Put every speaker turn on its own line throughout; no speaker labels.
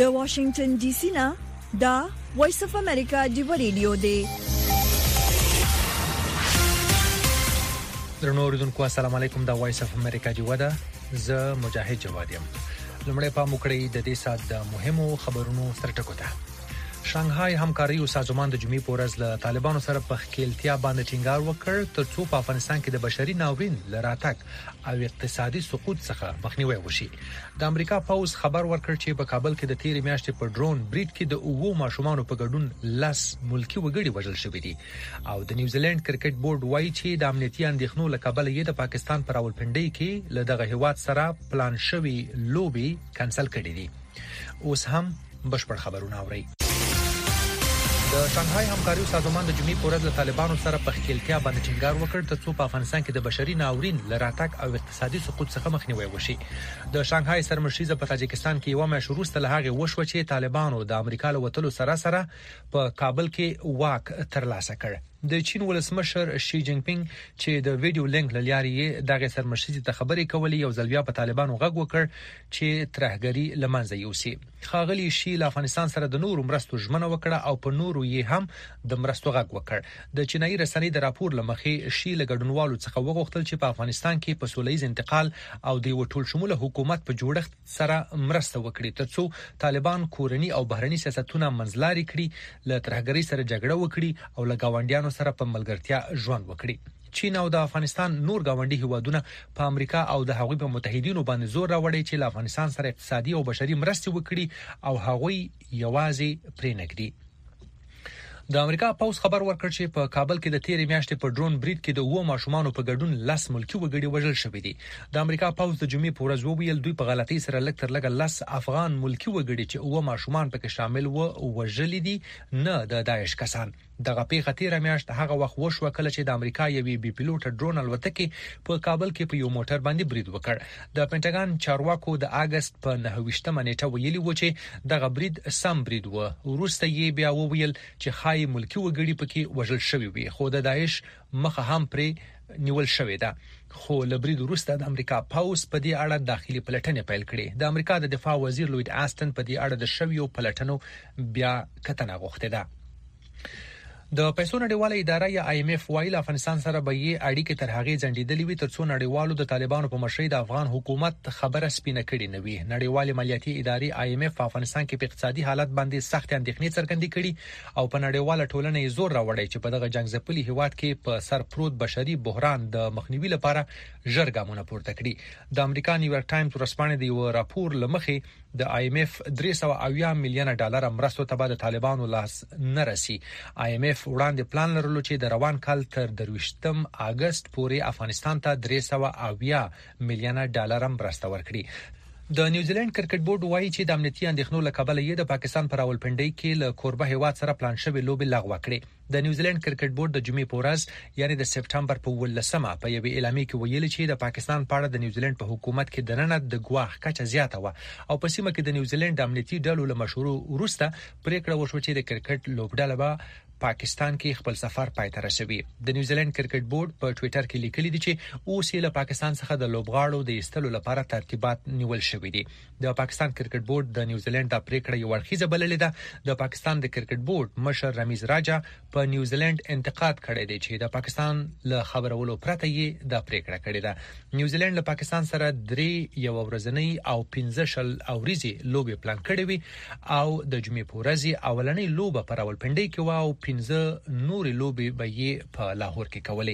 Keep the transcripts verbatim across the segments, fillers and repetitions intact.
د واشنگټن ډي سي نه دا وایس اف امریکا دی ریډیو دی.
درنو اوریدونکو السلام علیکم. دا وایس اف امریکا دی ودا ز مجاهد جواد یم. لمړی په مکړی د دې سات د مهمو خبرونو سرټکو ته. شانګهای همکاري او سازمان د جمعې په ورځ له طالبانو سره په خپلتیا باندې ټینګار وکړ ترڅو په افغانستان کې د بشري ناورین لراتک او اقتصادي سقوط څخه مخنیوي وشي. د امریکا پوز خبر ورکړ چې په کابل کې د تیرې میاشتې په ډرون بریډ کې د اوو ماشومان په ګډون لاس ملکی وګړي وژل شوې دي او د نیوزیلند کرکټ بورډ وایي چې د امنیتي اندېښنو له کبله یې د پاکستان پر راولپنډۍ کې له دغه هیواد سره پلان شوی لوبي کانسل کړې دي. اوس هم بشپړ خبرونه اورئ. د شانګهای همکاري سازمان د جمعې په ورځ له طالبانو سره په خپلتیا باندې ټینګار وکړ ترڅو په افغانستان کې د بشري ناورین لراتک او اقتصادي سقوط څخه مخنیوي وشي. د شانګهای سرمشيزه په تاجکستان کې یو میاشت وروسته له هغه وشو چې طالبانو د امریکا له وټلو سره سره په کابل کې واک ترلاسه کړ. د چین ولسمشر شي جین پینګ چې د ویډیو لینک لاري دغه سرمشيزه ته خبرې کولې یو ځل بیا په طالبانو غږ وکړ چې ترهګری لمنځه یوسي. خاغلی شي له افغانستان سره د نورو مرستو ژمنه وکړه او په نورو یې هم د مرستو غږ وکړ. د چینایي رسنۍ د راپور لمخې شي له ګډونوالو څخه وغوښتل چې په افغانستان کې په سولهییز انتقال او د وټول شموله حکومت په جوړښت سره مرسته وکړي ترڅو طالبان کورنی او بهرني سیاستونه منځلاري کړي، له ترهګری سره جګړه وکړي او له گاونډیانو سره په ملګرتیا ژوند وکړي. چین او د افغانستان نور گاونډي هیوادونه په امریکا او د هغوی په متحدینو باندې زور راوړي چې له افغانستان سره اقتصادي او بشري مرستې وکړي او هغوی یوازې پرې نږدي. د امریکا پوز خبر ورکړ چې په کابل کې د تیرې میاشتې په ډرون بریډ کې د اوو ماشومانو په ګډون لاس ملکی وګړي وژل شوې دي. د امریکا پوز د جمعې په ورځ وویل دوی په غلطۍ سره لږ تر لږه لاس افغان ملکی وګړي چې اوو ماشومان پکې شامل و وژل دي، نه د داعش کسان. دغه پیښه تیرې میاشت هغه وخت وشو کله چې د امریکا یوې بي پیلوټ ډرون الوتکې په کابل کې په یو موټر باندې برید وکړ. د پینټاګان چارواکو د اگست په نهه ویشتمه نیټه ویلي و چې دغه برید سم برید و. وروسته یې بیا وویل چې خای ملکی وګړي پکې وژل شوی وي، خو د داعش مخه هم پرې نیول شوې ده. خو لبرید وروسته د امریکا پوز په دې اړه داخلي پلټنې پیل کړې. د امریکا د دفاع وزیر لوید آستن په دې اړه د شویو پلټنو بیا کتنه غوښته ده. د پیسو نړیواله اداره یا آی ایم اف وایي افغانستان سره به یې اړیکې تر هغه ځنډېدلې وي ترڅو نړیوالو د طالبانو په مشرۍ د افغان حکومت خبره سپینه کړې نه وي. نړیوالې مالیاتي ادارې آی ایم اف په افغانستان کې په اقتصادي حالت باندې سخت اندېښنې څرګندې کړي او په نړیواله ټولنه یې زور راوړی چې په دغه جنگ ځپلي هیواد کې په سر پروت بشري بحران د مخنیوي لپاره ژر ګامونه پورته کړي. د امریکا نیویارک ټایمز ورسپانې د یو راپور لمخې د آی ایم اف درې سوه اویا میلیونه ډالر مرستو ته به د طالبانو لاس نه رسي. آی ایم اف وړاندې پلان لرلو چې د روان کال تر درویشتم اگست پورې افغانستان ته درې سوه اویا میلیونه ډالر مرسته ورکړي. د نیوزیلند کرکټ بورډ وایي چې د امنیتي اندېښنو له کبله یې د پاکستان پر راولپنډۍ کې له کوربه هیواد سره پلان شوی لوبي لغوه کړې. د نیوزیلند کرکټ بورډ د جمعې په ورځ یعنی د سپټمبر په ولسمه په یوه اعلامیه کې ویلي چې د پاکستان په اړه د نیوزیلند په حکومت کې دننه د ګواښ کچه زیاته و او په سیمه کې د نیوزیلند امنیتي ډلو له مشورو وروسته پریکړه وشوه چې د کرکټ لوبډله به پاکستان کې خپل سفر پای ته رسوي. د نیوزیلند کرکټ بورډ په ټوئیټر کې لیکلي دي چې اوس یې له پاکستان څخه د لوبغاړو د ایستلو لپاره ترتیبات نیول شوي دي. د پاکستان کرکټ بورډ د نیوزیلند د پریکړې یو اړخیزه بللې ده. د پاکستان د کرکټ بورډ مشر رمیز راجا په نیوزیلند انتقاد کړی دی چې د پاکستان له خبرولو پرته یې د پریکړه کړې ده. نیوزیلند له پاکستان سره درې یو ورځنی او پنځه شل اوريزي لوبي پلان کړې وي او د جمعې په ورځ اولنۍ لوبه پر راولپنډۍ کې و او پنځه نورې لوبې به یې په لاهور کې کولې.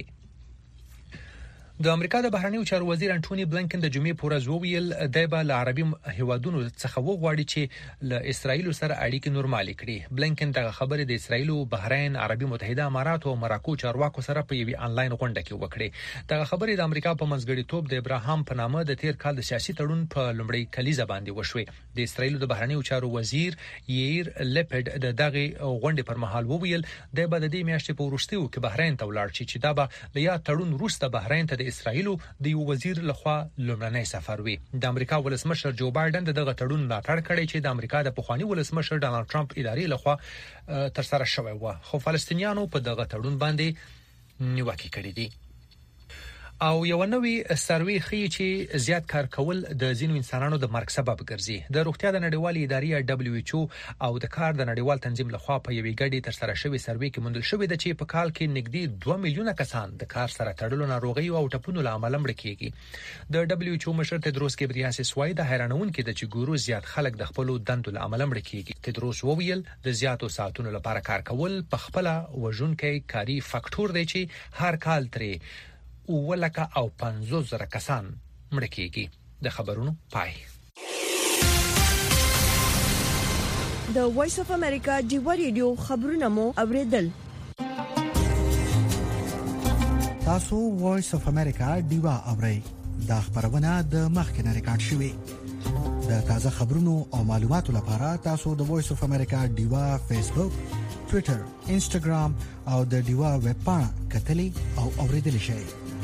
د امریکا د بهرنیو چارو وزیر انټونی بلنکن د جمعې په ورځ وویل دی به له عربي هیوادونو څخه وغواړي چې له اسرایل سره اړیکې نورمالي کړي. بلنکن دغه خبرې د اسرایل، بحرین، عربي متحده امارات او مراکو چارواکو سره په یوه انلاین غونډه کې وکړي. دغه خبرې د امریکا په منځګړیتوب د ابراهام په نامه د تیر کال د سیاسي تړون په لومړۍ کلیزه باندې وشوي. د اسرایل د بهرنیو چارو وزیر ییر لپډ د دغه غونډې پر مهال وویل دی به د دې میاشتې په وروستیو کې بحرین ته ولاړ شي چې دا به د یا تړون وروسته بحرین ته د اسرایل د یو وزیر لخوا لومړنی سفر وي. د امریکا ولسمشر جو بایدن دغه تړون ملاتړ کړی چې د امریکا د پخوانی ولسمشر ډانلډ ټرمپ ادارې لخوا تر سره شوی و، خو فلسطینیانو په دغه تړون باندې نیوکه کړې دي. او یو نوې سروې ښیي چې زیات کار کول د ځینو انسانانو د مرګ سبب ګرځي. د روغتیا د نړیوالې ادارې دبليو ایچ او او د کار د نړیوال تنظیم لخوا په یوې ګډې ترسره شوې سروې کې موندل شوې ده چې په کال کې نږدې دوه میلیونه کسان د کار سره تړلو ناروغي او ټپونو له امله مړ کیږي. د دبليو ایچ او مشر تدروس ګبریاسیس وایي د حیرانونکو د چې ګورو زیات خلک د خپل دندو له امله مړ کیږي. تدروس وویل د زیاتو ساعتونو لپاره کار کول په خپل وژونکي کاری فاکټور دی چې هر کال ترې ولکه او پنځوس زره کسان مړ کیږي. د خبرونو پای.
د وایس اف امریکا ډیو ریډیو خبرونه مو اوریدل.
تاسو وایس اف امریکا ډیو اورئ. دا خبرونه د مخکنه ریکارډ شوې. د تازه خبرونو او معلوماتو لپاره تاسو د وایس اف امریکا ډیو فیسبوک، ټوئیټر، انسټاګرام او د ډیو ویب پاڼه کتلی او اوریدل شئ.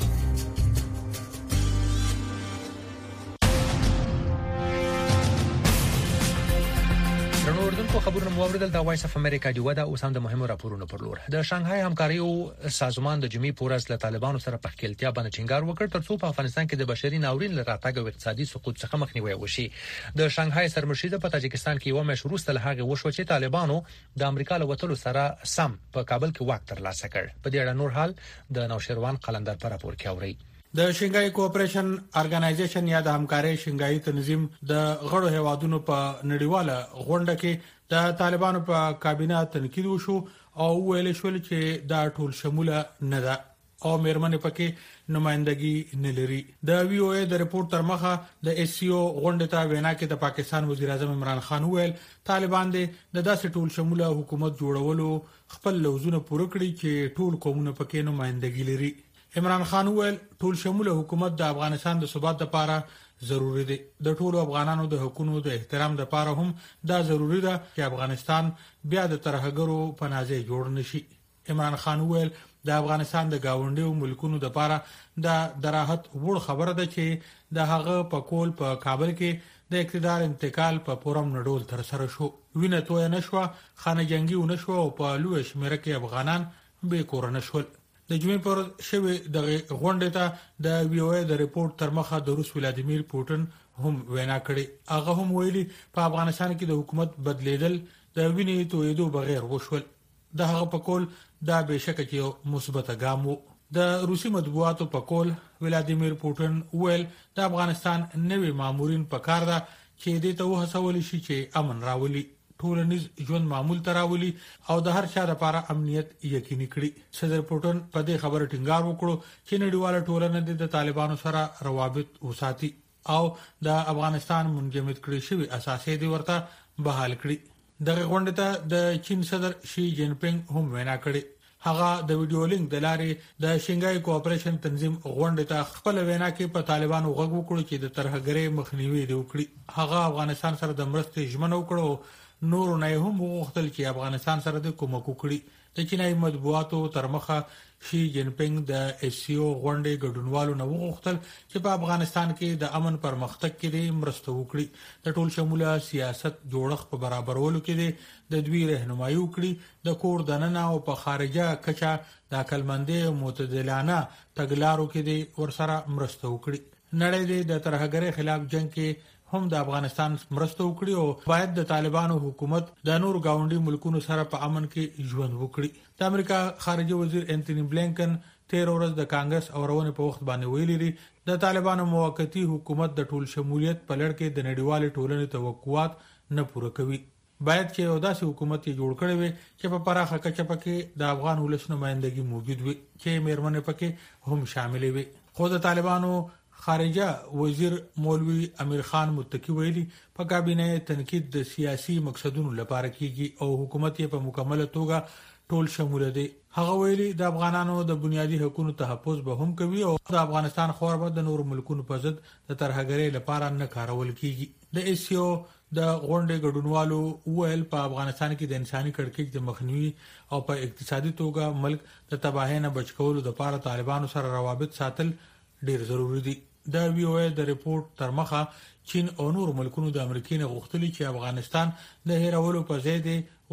په خبرونو موریدل د وایس اف امریکا دی ودا اوس هم د مهمو راپورونو پر لور. د شانګهای همکاري سازمان د جمعې پورز له طالبانو سره په خپلتیا باندې ټینګار وکړ ترڅو په افغانستان کې د بشري ناورین له راتګ او اقتصادي سقوط څخه مخنیوي وشي. د شانګهای سرمشيده په تاجکستان کې یو مشروع استلهاغه وشو چې طالبانو د امریکا له وټلو سره سم په کابل کې واک ترلاسه کړ. په دې اړه نور حال د نوشروان قلندر پر راپور کې اوري.
د شنګای کوآپریشن ارګنایزیشن یا د همکارۍ شنګای تنظیم د غړو هیوادونو په نړیواله غونډه کې د طالبانو په کابینه تنقید وشو او ویل شول چې دا ټول شموله نه ده او مېرمنې پکې نمائندګي نه لري. د وی او ای د رپورت تر مخه د اس سی او غونډه ته وینا کې د پاکستان وزیر اعظم عمران خان ویل طالبان د داسې ټول شموله حکومت جوړولو خپل لوزونه پوره کړی چې ټول قومونه پکې نمائندګي لري. عمران خان ویل ټول شموله حکومت د افغانستان د ثبات لپاره ضروری دی. د ټولو افغانانو د حقوقو د احترام لپاره هم دا ضروری ده چې افغانستان بیا د ترهګرو پناهځای جوړ نشي. عمران خان ویل د افغانستان د گاونډیو ملکونو لپاره دا دراحت وړ خبره ده چې د هغه په کول په کابل کې د اقتدار انتقال په پورم نډول تر سره شو. وینه توه نشو، خانه جنگي ونشو او په لوی شمیره کې افغانان به کور نشول. د جمعې پر شوی د غونډې ته د وی او ای د رپورت تر مخه د روس ولادیمیر پوتین هم وینا کړې. هغه هم ویلي په افغانستان کې د حکومت بدلیدل د وینې تویدو بغیر وشول. د هغه په کول دا بهشکه چې مثبت ګام وو. د روسي مطبوعاتو په کول ولادیمیر پوتین ویل د افغانستان نوي مامورین په کار ده چې د ته وهڅول شي چې امن راولي، ټولنیز ژوند معمول تراولي او د هر چا لپاره امنیت یقیني کړي. صدر پوتین په دې خبره ټینګار وکړو چې نړیواله ټولنه د طالبانو سره روابط وساتي او د افغانستان منجمد کړي شوی اساسي دی ورته بحال کړي. دغه غونډه ته د چین صدر شي جین پینګ هم وینا کړې. هغه د ویډیو لینک د لارې د شنګای کوآپریشن تنظیم غونډه ته خپل وینا کې په طالبانو غږ وکړو چې د ترهګرۍ مخنیوي دی وکړي. هغه افغانستان سره د مرستې ژمنه وکړو. نور نه هم وغوښتل چې افغانستان سره د کومک وکړي. د چینایي مطبوعاتو تر مخه شي جین پینګ د اس سی او غونډې ګډونوالو نه وغوښتل چې په افغانستان کې د امن پرمختګ کې مرسته وکړي، د ټول شموله سیاست جوړښت په برابرولو کې د دوی رهنمایي وکړي، د کور دننه او په خارجه کچا د عقلمندۍ او معتدلانه تګلارو کې ورسره مرسته وکړي. نړۍ د ترهګرۍ خلاف جنگ کې هم د افغانستان مرسته وکړي او باید د طالبانو حکومت د نور گاونډي ملکونو سره په امن کې ژوند وکړي. د امریکا خارجه وزیر انټونی بلینکن تیر ورځ د کانګرس اورونه په وخت باندې ویلي دي د طالبانو موقتی حکومت د ټول شمولیت په لړ کې د نړیوال ټولنې توقعات نه پوره کوي. باید چې یو داسې حکومت جوړ کړي وي چې په پراخه کچه پکې د افغان ولس نمائندګي موجود وي چې مېرمنې پکې هم شامل وي. خو د طالبانو خارجه وزیر مولوی امیر خان متکی ویلي په کابینه تنقید د سیاسي مقصدونو لپاره کیږي او حکومت یې په مکمله توګه ټول شمول دی. هغه ویلي د افغانانو د بنیادي حقوقو تحفظ به هم کوي او د افغانستان خور به د نور ملکونو په ضد د ترهګرۍ لپاره نه کارول کیږي. د اس سی او د غونډې ګډونوالو ویل په افغانستان کې د انساني کړکېچ د مخنیوي او په اقتصادي توګه ملک د تباہۍ نه بچ کولو لپاره طالبانو سره روابط ساتل ډیر ضروری دي. د وی او ای د رپورت تر مخه چین او نور ملکونو د امریکای نه غوښتلي چې افغانستان د هیرولو په ځای دی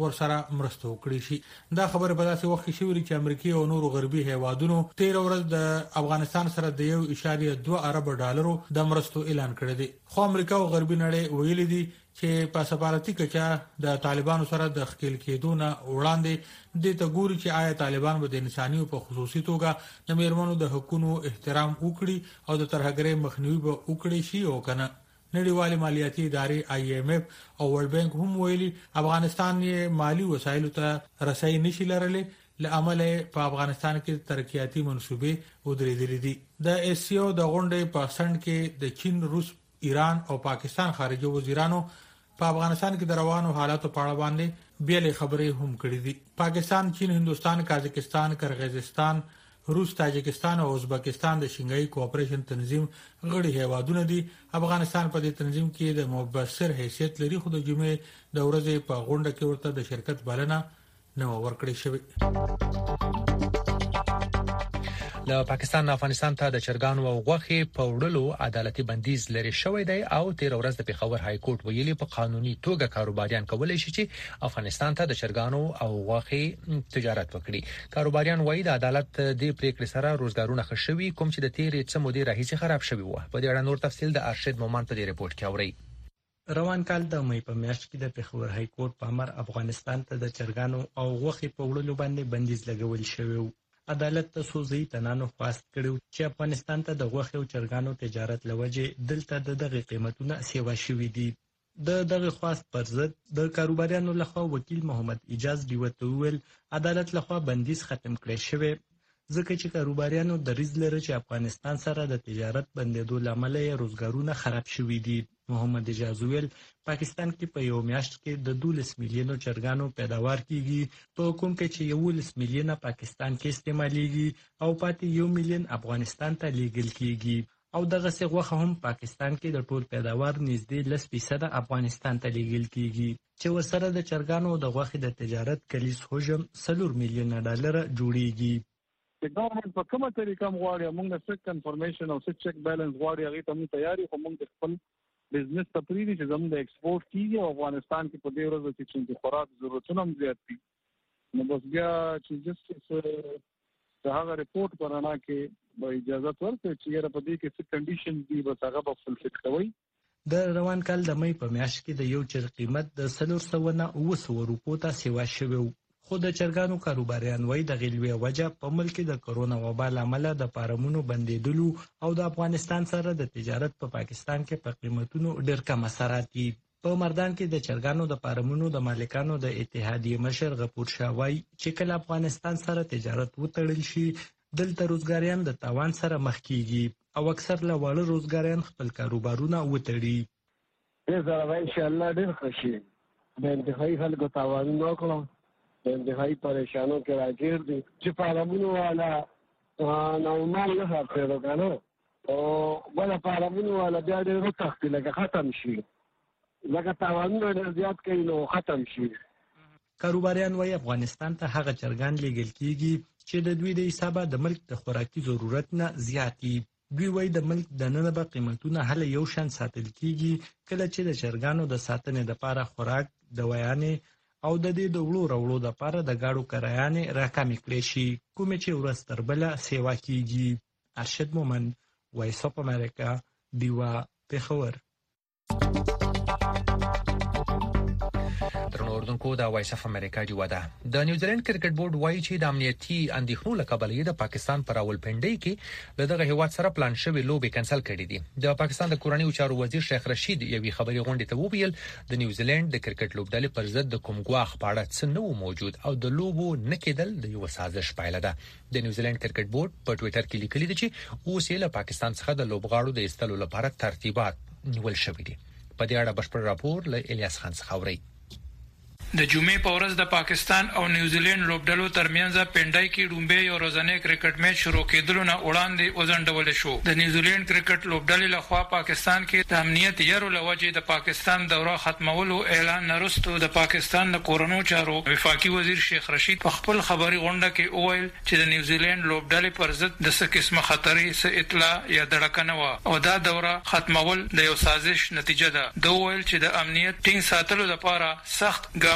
ورسره مرسته وکړي شي. دا خبره په داسې وخت کې شوې چې امریکای او نورو غربي هیوادونو تیر ورځ د افغانستان سره د یو اشاریه دوه ارب ډالرو د مرستو اعلان کړی دی. خو امریکا او غربي نړۍ ویلي دي چې په سفارتي کچه د طالبانو سره د خپل کېدونه وړاندې د ته ګوري چې آیا طالبان به د انساني او په خصوصي توګه د میرمنو د حقوقو احترام وکړي او د ترهګرۍ مخنیوي به وکړي شي او کنه. نړیوال مالیاتي ادارې آی ایم ایف او ورلد بانک هم ویلي افغانستان یې مالی وسایلو ته رسای نشي لرلې لامل په افغانستان کې ترقیاتي منصوبې ودرېدلې دي. د ایسیو د غونډې په سند کې د چین، روس، ایران او پاکستان خارجه وزیرانو په افغانستان کې د روانو حالاتو په اړه باندې بیلې خبرې هم کړې دي. پاکستان، چین، هندوستان، قازقستان، کرغیزستان، روس، تاجکستان او ازبکستان د شنګای کوآپریشن تنظیم غړي هیوادونه دي. افغانستان په دې تنظیم کې د مبصر حیثیت لري، خو د جمعې د ورځې په غونډه کې ورته د شرکت بلنه نه ورکړې شوې.
له پاکستان نه افغانستان ته د چرګانو او غوښې په وړلو عدالتي بندیز لري شوی دی او تیر ورځ د پیښور های کورټ ویلي په قانوني توګه کاروباریان کولای شي چې افغانستان ته د چرګانو او غوښې تجارت وکړي. کاروباریان وایي د عدالت د پریکړې سره روزګارونه خښوي کوم چې د تیرې څه مودې راهیسې خراب شوی و. په دې اړه نور تفصیل د ارشد مومن په دې ریپورت کې اوري.
روان کال د مې په میاشت کې د پیښور های کورټ په امر افغانستان ته د چرګانو او غوښې په وړلو باندې بندیز لګول شوی و. عدالت ته سوزي تنانو خواست کړو چې افغانستان ته د غوښې او چرګانو تجارت لوجه دلته د دغه قیمتونه سیوا شوي دي. د دغه خواست پر ضد د کاروباریانو لخوا وکیل محمد اجاز دیوته ویل عدالت لخوا بندیز ختم کړی شوی ځکه چې کاروباریانو دریځ لري چې افغانستان سره د تجارت بندیدو لامل یې روزګارونه خراب شوي دي. محمد اجاز ویل پاکستان کې په یو میاشت کې د دولس میلیونو چرګانو پیداوار کیږي، په کوم کې چې یو لس میلیونه پاکستان کې استعمالېږي او پاتې یو میلیون افغانستان ته لیږل کیږي او دغه څه غوښه هم پاکستان کې د ټول پیداوار نږدې لس فیصد افغانستان ته لیږل کیږي چې ورسره د چرګانو د غوښې د تجارت کلیس حجم څلور میلیونه ډالر جوړیږي.
د ګورنمنت په کومه طریقه غواړي موږ د سټ انفارمیشن او سټ چک بیلانس غواړي هغه ته موږ تیاری خو موږ خپل بزنس ته پریږدي چې زموږ د ایکسپورټ کیږي او افغانستان کې په دې ورځ کې چې خوراک ضرورتونه هم زیات دي. نو بس بیا چې جسټس د هغه ریپورت پرانا کې به اجازه ورکړي چې یې په دې کې څه کنډیشن دي به هغه په فلسفه کوي.
د روان کال د مې په میاشت کې د یو چرګ قیمت د څلور سوه نه اوه سوه روپو ته سیوا شوی، خو د چرګانو کاروباریان وایي د غلوی وجه په ملک د کرونا وبا لامل د فارمونو بندیدلو او د افغانستان سره د تجارت په پا پاکستان کې په قیمتونو ډېر کم اثرات دي. په مردان کې د چرګانو د فارمونو د مالکانو د اتحادیې مشر غفور شاه وایي چې کله افغانستان سره تجارت وتړل شي دلته روزګاریان د تاوان سره مخ کیږي او اکثر له واړه روزګاریان خپل کاروبارونه وتړي.
زه ان شاء الله ډېر خوشي د انتخابي خلکو تاوانونه وکړم د انتخابي پریشانو کې راګیر دي چې فارمونو والا نورمال نه خاطر کنه او بل فارمونو والا بیا ډېر وتښتي لکه ختم شي لکه تاوانونه ډېر زیات کوي نو ختم شي.
کاروباریان وایي افغانستان ته هغه چرګان لیږل کیږي چې د دوی د حسابه د ملک د خوراکي ضرورت نه زیات دي. دوی وایي د ملک د نن به قیمتونه هله یو شان ساتل کیږي کله چې د چرګانو د ساتنې لپاره خوراک، دوايانې او د دې د وړو راوړو لپاره د گاډو کرایانې راکمې کړې شي کومې چې ورځ تر بله سیوا کیږي. ارشد مومن، وایس اف امریکا، دیوا، پیښور.
درنو اوردونکو د وایس اف امریکا دی ودا د نیوزیلند کرکټ بورډ وایي چې د امنیتي اندېښنو له کبله د پاکستان پر راولپنډۍ کې له دغه هیواد سره پلان شوی لوبې کینسل کړې دي. د پاکستان د کورنیو چارو وزیر شیخ رشید یوې خبري غونډې ته وویل د نیوزیلند د کرکټ لوبډلې پر ضد د کوم ګواښ په اړه څه نه و موجود او د لوبو نه کېدل د یو سازش پایله ده. د نیوزیلند کرکټ بورډ په ټوئیټر کې لیکلي دي چې اوس یې له پاکستان څخه د لوبغاړو د ایستلو لپاره ترتیبات نیول شوي دي. په دې اړه بشپړ راپور له الیاس خان څخه اورئ.
د جمعې په ورځ د پاکستان او نیوزیلند لوبډلو ترمنځ پنډای کې ډومبه یو ورځنی کرکټ میچ شروع کېدلو نه وړاندې وزنډول شو. د نیوزیلند کرکټ لوبډلې لخوا پاکستان کې د امنیت یارو لوجې د پاکستان دوره ختمولو اعلان نرستو د پاکستان د کورونو چارو وفاقي وزیر شیخ رشید په خپل خبري غونډه کې وویل چې د نیوزیلند لوبډلې پر ضد د څه قسمه خطرې څه اطلاع یا دړکنه و او دا دوره ختمول د یو سازش نتیجه ده. دوی ویل چې د امنیت ټینګ ساتلو لپاره سخت ګام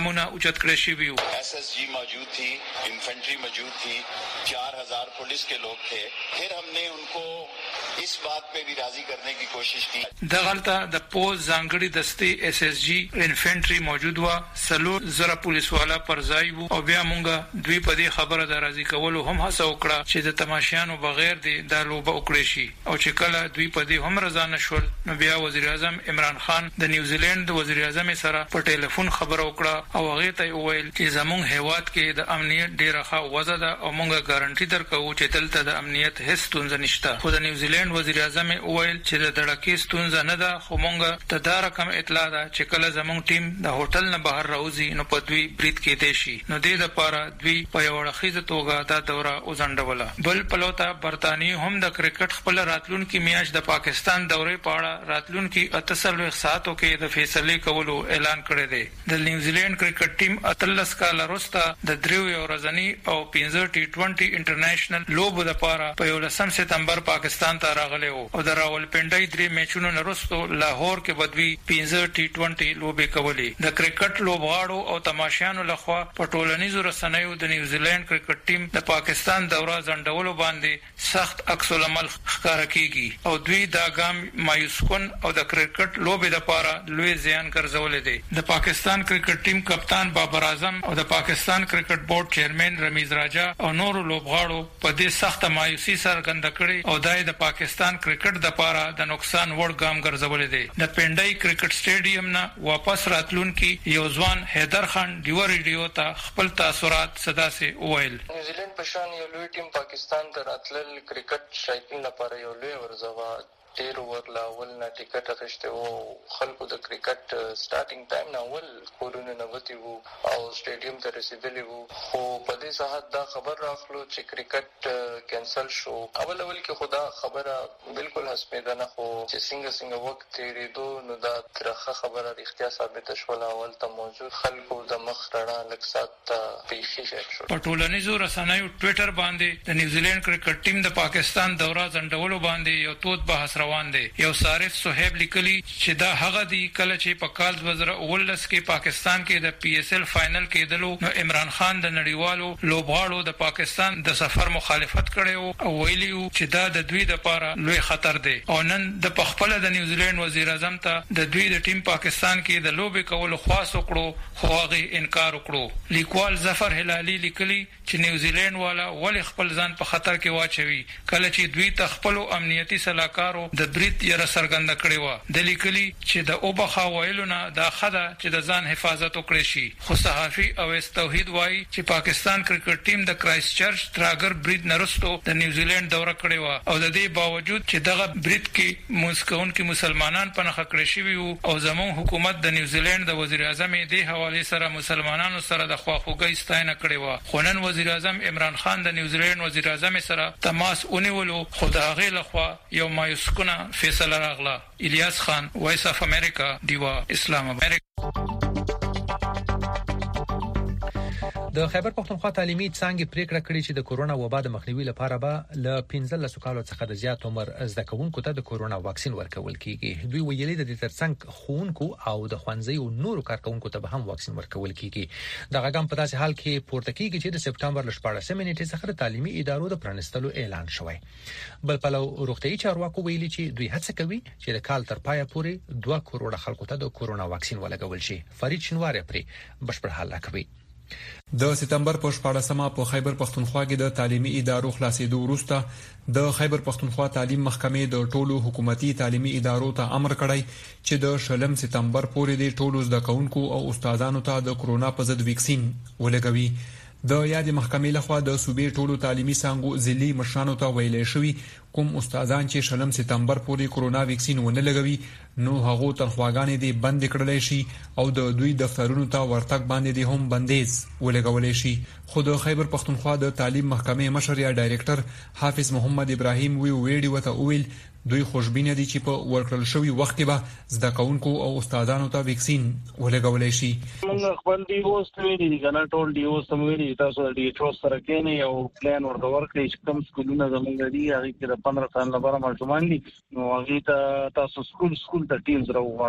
ګامونه اوچت کړی شوی وو.
ایس ایس جی موجود تھی, انفنٹری موجود تھی, چار ہزار पुलिस के लोग थे. फिर हमने उनको इस बात पे भी राजी करने की कोशिश की.
دغلطه د پوز ځانګړي دستي ایس ایس جی انفنټری موجود و, سلو زره پولیس والا پر ځای وو او بیا مونږه دوی په دې خبره د راضي کولو هم هڅه وکړه چې د تماشیانو بغیر دی د لوبه وکړي شي. او چې کله دوی په دې هم رضا نشول نو بیا وزیر اعظم عمران خان د نیوزیلند د وزیر اعظم سره په ټلیفون خبرو وکړه او هغه ته وویل چې زموږ هیواد کې د امنیت ډیره ښه وضع ده او مونږه ګارانټي درکو چې دلته د امنیت هیڅ ستونزه نشته. خو د نیوزیلند وزیر اعظم وویل چې د دړکې ستونزه نه ده, خو مونږه ته دا رقم اطلاع ده چې کله زموږ ټیم د هوټل نه بهر راوځي نو په دوی برید کېدای شي. نو دې لپاره دوی په یو اړخیزه توګه دا دوره وزنډوله. بل پلوته برتانیې هم د کرکټ خپل راتلونکي میاش د پاکستان دورې په اړه راتلونکي اته څلوېښت ساعتو کې د فیصلې کولو اعلان کړی دی. د نیوزیلند کرکټ ټیم اتلس کاله وروسته د دریو ورځني او پنځه ټي ټوینټي انټرنیشنل لوبو لپاره په یولسم سپتمبر پاکستان ته راغلی وو او د راولپنډۍ درې میچونو نه وروسته لاهور کې به دوی پنځه ټي ټوینټي لوبې کولې. د کرکټ لوبغاړو او تماشیانو لخوا په ټولنیزو رسنیو د نیوزیلند کرکټ ټیم د پاکستان دوره ځنډولو باندې سخت عکس العمل ښکاره کیږي او دوی دا ګام مایوس کن او د کرکټ لوبې لپاره لوی زیان ګرځولې دی. د پاکستان کرکټ ټیم کپتان بابر اعظم او د پاکستان کرکټ بورډ چیرمن رمیز راجا او نورو لوبغاړو په دې سخت مایوسي څرګنده کړې او دای د پاکستان کرکټ د لپاره د نقصان وړ ګام ګرځولې دی. د پنډای کرکټ سټیډیم نه واپس راتلونکي یو ځوان حیدر خان دیو ریډیو ته خپل تاثرات صدا سي وویل.
نیوزیلند په شان یو لوی ټیم پاکستان ته راتلل کرکټ شایقین لپاره یو لوی ورزوا ډیر ورلا ول نه ټیکټ اخیسته وو. خلکو د کرکټ سٹارټینګ ټایم نه ول کورونه نه وتی وو او سټیډیم ته رسیدلی وو, خو په دې ساعت دا خبر راغلو چې کرکټ کینسل شو. اول اول کې خدا خبره بالکل حسمیده نه, خو چې څنګه څنګه وخت تیریدو نو دا ترخه خبره اړتیا ثابت شول. اول ته موجود خلکو د مخ رڼا لږ سات پیښې شو.
په ټولنیزو رسنیو ټوئیټر باندې د نیوزیلند کرکټ ټیم د پاکستان دوره ځنډولو باندې یو تود بحث روان دی. یو صارف صہیب لیکلی چې دا هغه دی کله چې په کال دوه زره اوولس کې پاکستان کې د پی ایس ایل فائنل کېدلو نو عمران خان د نړیوالو لوبغاړو د پاکستان د سفر مخالفت کړي او ویلیو چې دا د دوی لپاره لوی خطر دی او نن د پخپل د نیوزیلند وزیر اعظم ته د دوی د ټیم پاکستان کې د لوبې کولو خواست وکړو خو هغه انکار وکړو. لیکوال ظفر هلالي لیکلی چې نیوزیلند والا ولې خپل ځان په خطر کې واچوي کله چې دوی ته خپل امنیتي سلاکارو د برید یې سرګند کړی و. د لیکلي چې د اوبخا ویلو نه دا خده چې د ځان حفاظت وکړي شي. خو صحافي اویس توحید وایي چې پاکستان کرکټ ټیم د کرایست چرچ تراګر برید نرستو د نیوزیلند دوره کړی و او د دې باوجود چې دغه برید کې مسکون کې مسلمانان په نخښه کړی شوی وو او زموږ حکومت د نیوزیلند د وزیر اعظم دې حواله سره مسلمانانو سره د خواخوږي ستاینه کړې و. خو نن وزیر اعظم عمران خان د نیوزیلند وزیر اعظم سره تماس ونیولو خو د هغه لخوا یو مایوس کونه فیصله راغله. الیاس خان, وایس اف امریکا, دیوا, اسلام آباد.
د خیبر پختونخوا تعلیمي څانګې پریکړه کړې چې د کورونا وبا د مخنیوي لپاره به ل پنځلس کالو څخه د زیات عمر زده کوونکو ته د کورونا واکسین ورکول کیږي. دوی ویلي د دې ترڅنګ خوونکو او د خوانځي او نورو کارکونکو ته به هم واکسین ورکول کیږي. دا غږم په داسې حال کې پورته کیږي چې د سپټمبر ل شپاړسمې نیټې څخه د تعلیمي ادارو د پرانستلو اعلان شوی. بل پلو روغتيایي چارواکو ویلي چې دوی هڅه کوي چې د کال تر پایه پورې دوه کروڑه خلکو ته د کورونا واکسین ولګول شي. فرید شنواری پرې بشپړ حل کوي.
د سپتمبر په شپاړسمه په خیبر پختونخوا کې د تعلیمي ادارو خلاصېدو وروسته د خیبر پختونخوا تعلیم محکمې د ټولو حکومتي تعلیمي ادارو ته امر کړی چې د شلم سپتمبر پورې د ټولو زده کوونکو او استادانو ته د کورونا په ضد ویکسین ولګوي. د یاد محکمې لخوا د صوبې ټولو تعلیمي څانګو ځلي مشرانو ته ویل شوی کوم استادان چې شلم سپتمبر پورې کورونا ویکسین ونه لګوي نو هغه تنخواګانې دي بند کړل شي او د دوی دفترونو ته ورتګ باندې دي هم بندیز ولګول شي. خو د خیبر پختونخوا د تعلیم محکمې مشر یا ډایریکټر حافظ محمد ابراهیم وی ویډیو ته ویل دوی خوشبینه دي چې په ورکړل شوی وخت کې به زده کوونکو او استادانو ته ویکسین ولګول شي.
موږ خپل دی اوس ویلي دي کنه ټول دی اوس ویلي تاسو د ډي ټروس سره کې یو پلان ورکول کړی چې کوم سکولونه زموږ دي هغه کې د پندرہ سال لپاره ماشومان دي نو هغه ته تاسو سکول سکول ته ټیمز راوغواړئ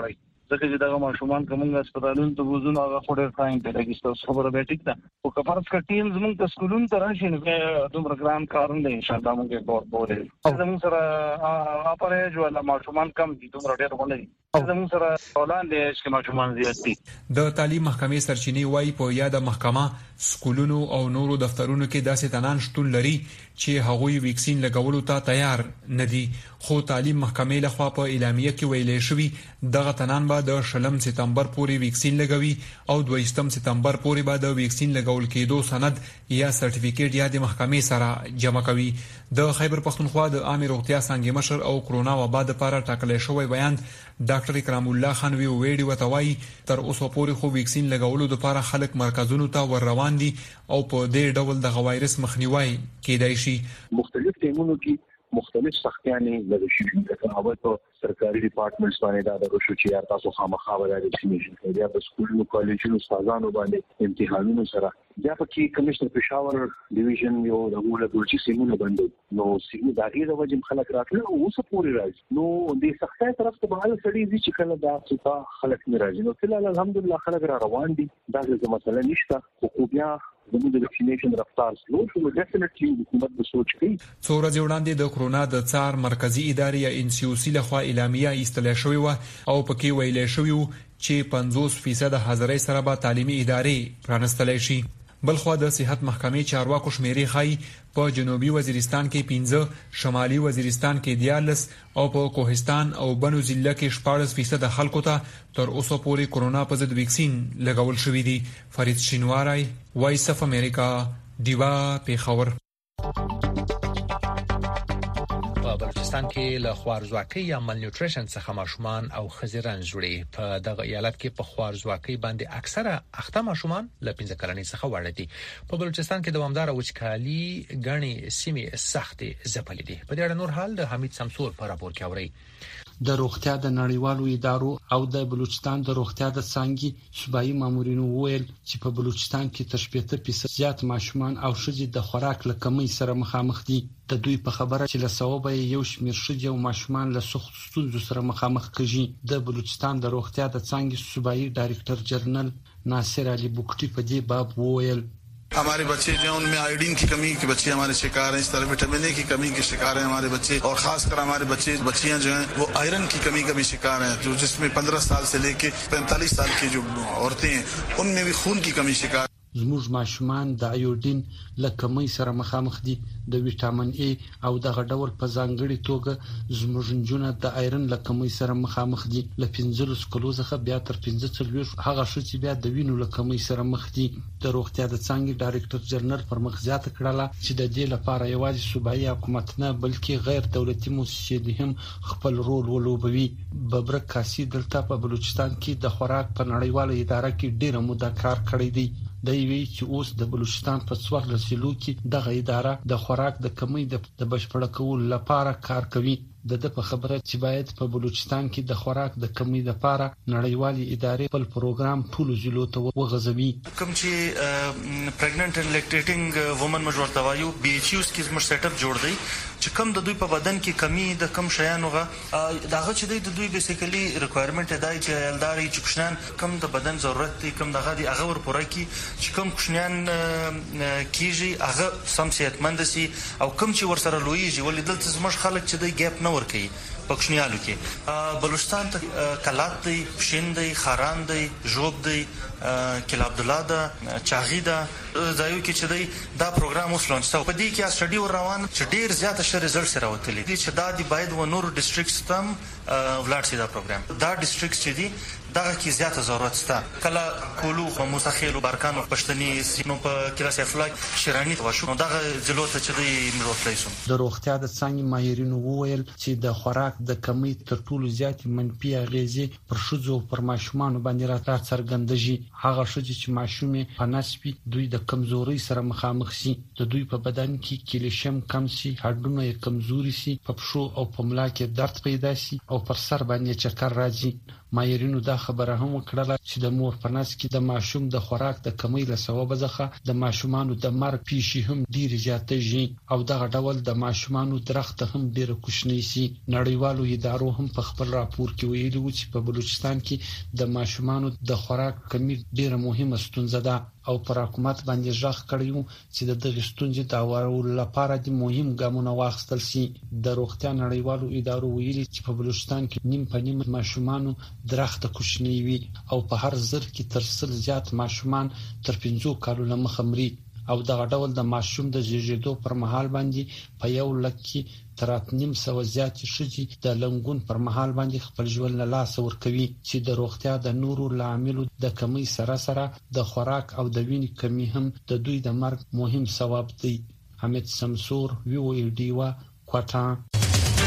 ځکه چې دغه ماشومان کومه هسپتالونو ته وزن هغه فورډر فاین ته لګیسته خبره به ټیک ده او کفارس کا ټیم زموږ د سکولونو ته راشي نو دومره ګرام کارون دی ان شاء الله موږ کور بولې زموږ سره اپرېج ولا ماشومان کم دي دومره ډېر ونه زموږ سره اولان دي چې ماشومان زیات دي.
د تعلیم محکمې سرچینې وايي په یاده محکمه سکولونو او نورو دفترونو کې داسې تنان شتون لري چې هغوی ویکسین لګولو ته تیار نه دي خو تعلیم محکمې لخوا په اعلامیه کې ویلي شوی دغه تنان به د شلم سپتمبر پورې ویکسین لګوي او دویشتم سپتمبر پورې به د ویکسین لګول کېدو سند یا سرټیفیکیټ یا د محکمې سره جمع کوي. د خیبر پختونخوا د عامه روغتیا څنګه مشر او کرونا وبا د لپاره ټاکل شوی بیان ډاکټر اکرام الله خان وی ویډیو وتوي تر اوسه پورې خو ویکسین لګولو لپاره خلک مرکزونو ته ور روان دي او په دې ډول د وایرس مخنیوي کېدای شي.
مختلف ټیمونو کې مختلف سختیانې لري شي لکه اول په سرکاري ډپارټمنټس باندې دا د شو چې تاسو خامخا ولري چې شي یا په سکولونو کالجونو استادانو باندې امتحانونو سره بیا پکې کمشنر پېښور ډیویژن یو د مولا ګورچي سیمونو باندې نو سیمه داګه د وجه خلک راتلو او څه پوری راځي نو د سختۍ طرف ته به سړي چې کله دا څه خلک نه راځي نو فلال الحمدلله خلک را روان دي دا څه مسله نشته خو بیا زموږ د ویکسینیشن رفتار سلو شو ډیفینټلی حکومت به سوچ کوي.
څو ورځې وړاندې د کرونا د څار مرکزی ادارې یا ان سی او سی لخوا اعلامیه ایستل شوې و او پکې ویل شوی چې پنځوس فیصد حاضرۍ سره به تعلیمي ادارې پرانستل شي. بلخو د صحت محکمې چارواکو شمیرې خای په جنوبي وزیرستان کې پنځه، شمالي وزیرستان کې دیارلس او په کوهستان او بنو ضلع کې شپږ فیصد خلکو ته تر اوسه پورې کرونا په ضد ویکسین لګول شوی دی. فرید شینواری، وایس اف امریکا، دیوا پیښور.
په بلوچستان کې له خوارزواکۍ یا مال نیوټریشن څخه ماشومان او خزیران جوړي. په دغه ایالت کې په خوارزواکۍ باندې اکثره اخته ماشومان له پنځه کلنۍ څخه وړ دي. په بلوچستان کې دوامدار وچکالي غني سیمې سختې ځپلې دي. په دې اړه نور حال د حمید سمسور په راپور کې اوري.
د روغتیا د نړیوالو ادارو او د بلوچستان د روغتیا د څنګه صوبایي مامورینو ویل چې په بلوچستان کې تر شپږ فیصد زیات ماشومان او ښځې د خوراک له کمی سره مخامخ دي. د دوی په خبره چې له ثوابه یو شمېر ښځې او ماشومان له سخت ستونزو سره مخامخ کیږي. د بلوچستان د روغتیا د څنګه صوبایي ډایریکټر جنرال ناصر علي بوکټي په دې باب وویل
हमारे बच्चे जो हैं उनमें आयोडीन की कमी के बच्चे हमारे शिकार हैं, इस तरह विटामिन ए की कमी के शिकार हैं हमारे बच्चे और खासकर हमारे बच्चे बच्चियां जो हैं वो आयरन की कमी का भी शिकार हैं जो जिसमें पंद्रह साल से लेके पैंतालीस साल की जो औरतें हैं उनमें भी खून की कमी शिकार.
زموږ ماشومان د ایوډین له کمی سره مخامخ دي. د ویټامین ای او دغه ډول په ځانګړي توګه زموږ نجونه د آیرن له کمی سره مخامخ دي. له پنځلس کلو څخه بیا تر پنځه څلوېښت هغه ښځې بیا د وینو له کمی سره مخ دي. د روغتیا د څنګه ډایریکټر جنرال پر مخ زیاته کړله چې د دې لپاره یوازې صوبایي حکومت نه بلکې غیر دولتي مؤسسې هم خپل رول ولوبوي. ببرک کاسي دلته په بلوچستان کې د خوراک په نړیواله اداره کې ډیره موده کار کړی دی. د وی چې اوس د بلوچستان په څوارلس ضلعو کې دغه اداره د خوراک د کمی د بشپړ کولو لپاره کار کوي. د د په خبره چې باید په بلوچستان کې د خوراک د کمی لپاره نړیوالې ادارې خپل پروګرام ټول ضلعو ته وغځوي.
کوم چې پریګننټ اینڈ لیکټیټینګ وومن مجورته وایو بي ایچ یو کې زموږ سیټ اپ جوړ دی چې کوم د دوی په بدن کې کمی د کم شیانو غا دغه چې د دوی بیسیکلی ریکوایرمنټ دی چې الداري چې کوشنان کم د بدن ضرورت دی کم دغه دی هغه ور پوره کی چې کم کوشنان کیږي هغه سم صحتمند سي او کم چې ور سره لویږي ولې دلته زموږ خلک چې دی ګیپ نه ور کوي پښنیالو کې. بلوچستان ته کلات دی، پښین دی، خاران دی، جوب دی، کلا عبد الله دا چاغی دا ځایو کې چې دی دا پروګرام اوس لانچ شو. په دې کې اسټډي ور روان چې ډیر زیات ښه ریزلټ سره وتلی دي چې دا دی باید و نور ډیسټریکټس تم ولاړ شي دا پروګرام. دا ډیسټریکټس چې دی دغه کې زیاته ضرورت شته. کله کولو موسخیلو بارکانو پښتني سینو په کلاس افلاک شیرانی وشو دغه ضلعو ته چې دی مروتلی سو.
د روغتیا د څنګه ماهرینو وویل چې د خوراک د کمی تر ټولو زیات منفي اغیزې پر ښځو او پر ماشومان باندې را څرګندېږي. هغه ښځې چې ماشومې په نسبي دوی د کمزوري سره مخامخ سي، د دوی په بدن کې کیلشیم کم سي، هډونه یې کمزوري سي، په پښو او په ملا کې درد پیدا سي او پر سر باندې چکر راځي. ماهرینو دا خبره هم وکړه چې د مور په نس کې د ماشوم د خوراک د کمی له سبب ځخه د ماشومانو د مرګ پیښې هم ډیر زیاتېږي او دغه ډول د ماشومانو درخت هم ډیر کوچنی سي. نړیوالو ادارو هم په خپل راپور کې ویلي و چې په بلوچستان کې د ماشومانو د خوراک کمی ډیر مهمه ستونزه ده او پر حکومت باندې ځخ کړیو چې د دغه ستونزې د اورولو لپاره د مهم ګامونه واخیستل شي. د روغتیا نړیوالو ادارو ویلي چې په بلوچستان کې نیم په نیم ماشومانو درخت کوچنی وي او په هر زر کې تر سل زیات ماشومان تر پنځو کالو لمخه مري او دغه ډول د ماشوم د زیږیدو پر مهال باندې په یو لک کې تر اتنیم سو زیات شې د لنګون پر مهال باندې خپل ژوند له لاس ورکوي چې د روغتیا د نورو لاملو د کمی سره سره د خوراک او د وینې کمی هم د دوی د مرګ مهم سبب دی. حمید سمسور وی او ای ډی وا کوټا.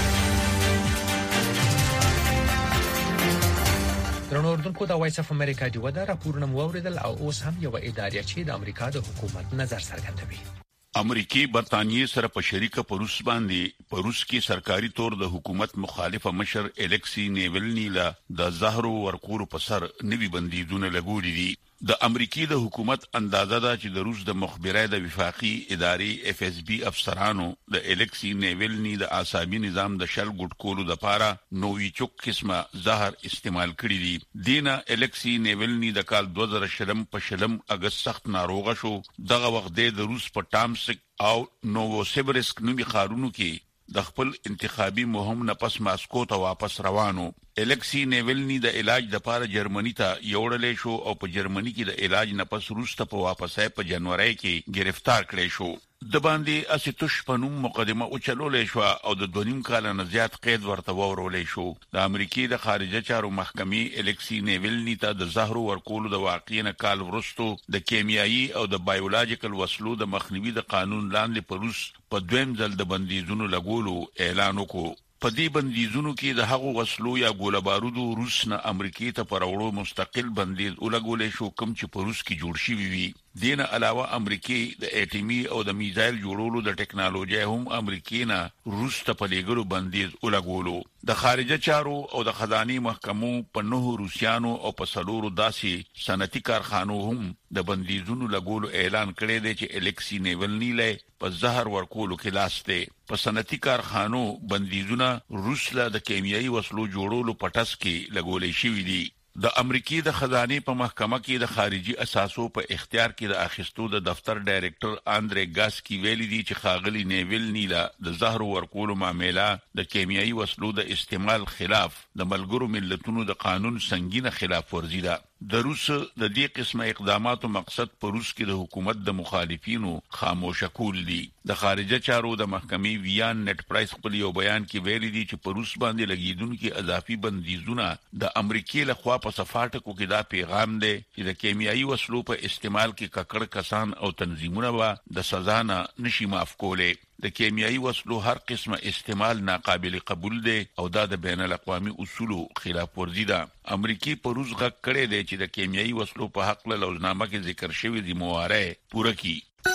درنو اردوونکو د وایس اف امریکا دی ودا راپورونه موریدل او اوس هم یو ادارې چې د امریکا د حکومت نظر څرګندوي.
امریکای برتانیې سره په شریکه پروس باندې پروس کې سرکاري تور د حکومت مخالفه مشر الکسی نیولنی لا د زهرو ورکور په سر نوي بندیزونه لګولې دي. د امریکای د حکومت اندازه ده چې د روس د مخبرای د وفاقي ادارې اف اس بي افسرانو د الکسی نیولنی د اعصابي نظام د شل ګډ کولو د پاره نوې چوک قسمه زهر استعمال کړی دي. دینا الکسی نیولنی د کال دوه زره شلم په شلم اگست سخت ناروغه شو. دغه وخت د روس په ټامسک او نووسیبرسک نومي ښارونو کې د خپل انتخابي مهم نه پس ماسکو ته واپس روانو. الکسی نیولنی د علاج د پاره جرمنی ته یوړلې شو او په جرمنی کې د علاج نه پس روس ته په واپسې په جنوري کې گرفتار کړی شو. د باندې اسیتوش پنوم مقدمه او چلولې شو او د دونیم کال نه زیات قید ورته ورولې شو. د امریکای د خارجه چارو محکمې الکسی نیولنی ته د زهرو ورکولو د واقعینه کال ورستو د کیمیایي او د بایولوژیکل وسلو د مخنیوي د قانون لاندې پروس په دویم ځل د بندیزونو لګولو اعلان وکړ. په دې بندیزونو کې د هغو وسلو یا ګوله بارودو روس نه امریکای ته پروړو مستقل بندیز ولګولې شو کوم چې په روس کې جوړ شوی وي. دینه علاوه امریکای د اټیمي او د میزایل جوړولو د ټکنالوژي هم امریکای نه روس ته په لګولو بندیز ولګولو. د خارجه چارو او د خزاني محکمو په نوو روسيانو او په سلورو داسي صنعتي کارخانو هم د بندیزونو لګولو اعلان کړی دی چې الکسی نیولنی له په زهر ورکولو کې لاس دی. په صنعتي کارخانو بندیزونه روس له د کیمیاوي وسلو جوړولو پټس کې لګولې شوې دي. د امریکای د خزانه په محکمه کې د خارجي اساسو په اختیار کې د اخیستو د دفتر ډایریکټر اندري ګاسکی ویلي دی چې خاغلی نیولنی لا د زهر ورکولو معاملې د کیمیاوي وسلو د استعمال خلاف د ملګرو ملتونو د قانون سنگینه خلاف ورزي ده. د روس د دې قسمه اقداماتو مقصد په روس کې د حکومت د مخالفینو خاموشه کول دي. د خارجه چارو د محکمې ویان نت پرایس خپل یو بیان کې ویلي دي چې په روس باندې لګیدونکو اضافي بندیزونه د امریکای له خوا په صفاټکو کې دا پیغام دی چې د کیمیاوي وسلو په استعمال کې ککړ کسان او تنظیمونه به د سزا نه نشي معاف کولی. د کیمیاوي وسلو هر قسمه استعمال ناقابل قبول دی او دا د بین الاقوامي اصولو خلاف ورزي ده. امریکای په روس غږ کړی دی چې د کیمیاوي وسلو په حق له لوزنامه کې ذکر شوی دی مواره پوره کی.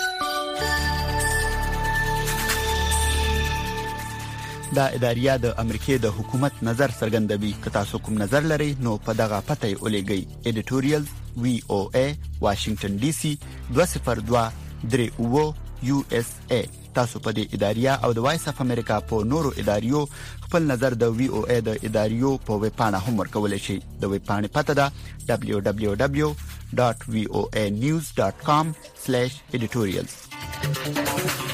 دا اداریا د امریکای د حکومت نظر څرګندوي. که تاسو کوم نظر لرئ نو په دغه پته یې ولېږئ. ایډیټوریال وی او ای واشنگټن ډي سي دوه صفر دوه درې اوه یو اس ای. تاسو په دې اداریا او د وایس اف امریکا په نورو اداریو خپل نظر د وی او ای د اداریو په ویب پاڼه هم ورکولای شئ. د ویب پاڼې پته ده دبليو دبليو دبليو ډاټ وی او ای نیوز ډاټ کام سلیش ایډیټوریالز.